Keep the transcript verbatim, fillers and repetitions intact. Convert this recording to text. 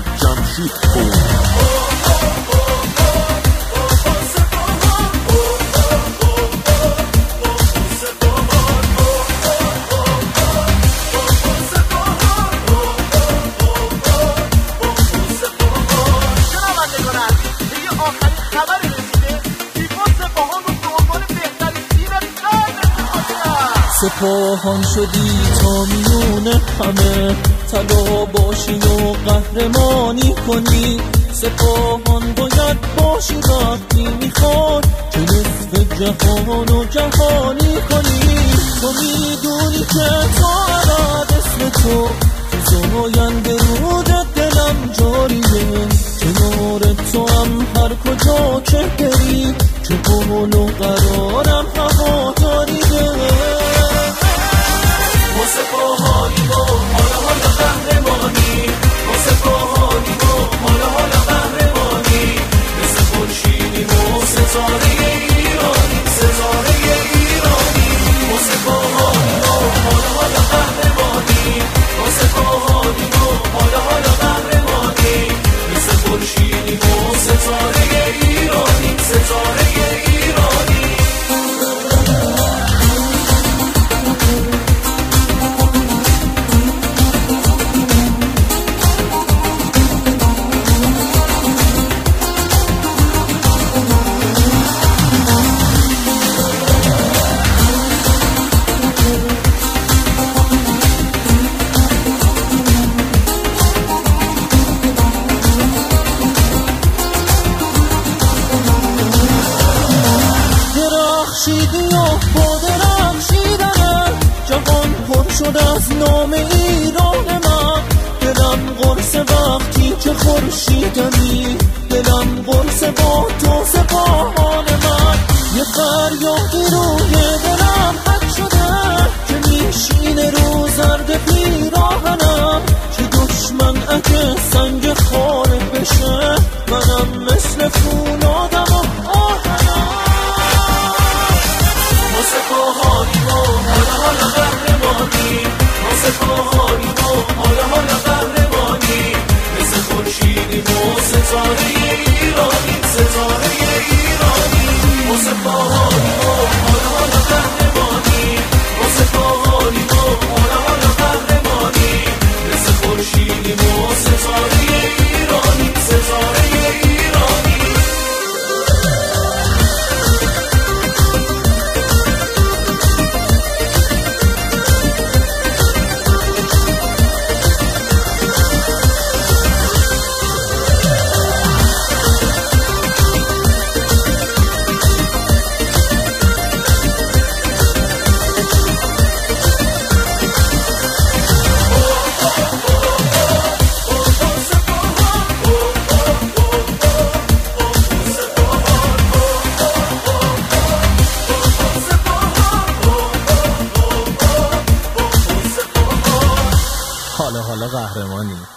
جمشید پور. سپاهان شدی تا میون همه، طلا باشی و قهرمانی کنی. سپاهان باید باشی وقتی میخوای که نصف جهان و جهانی کنی. تو میدونی که تو عرد اسم تو تو زاینده رود دلم جاریه. کنار تو هم هر کجا که بری چه قول و قرارم هواداریه. ما سپاهانیم و حالا حالا قهرمانی، ما سپاهانیم و حالا حالا قهرمانی. مثل خورشیدیم و ستاره ایرانی، ستاره ایرانی. ما سپاهانیم و حالا حالا قهرمانی، ما سپاهانیم و حالا حالا قهرمانی. مثل خورشیدیم و ستاره ایرانی، ستاره ایرانی. درخشیدی و با درخشیدنه جهان پر شد از نام ایران من. دلم قرص وقتی که خورشیدمی، دلم قرص با تو سپاهان من. یه فریادی روی دلم حد شده که میشینه رو زرد پیراهنم. که دشمن اگه سنگ خاره بشه منم مثل فولادم و آهنم. ما سپاهانیم و حالا حالا قهرمانی، ما سپاهانیم و حالا حالا قهرمانی. مثل خورشیدیم و ستاره ایرانی، ستاره ایرانی. ما سپاهانیم و حالا حالا قهرمانی، ما سپاهانیم و حالا حالا قهرمانی. مثل خورشیدیم و ستاره ایرانی، ستاره ایرانی. حالا حالا قهرمانی.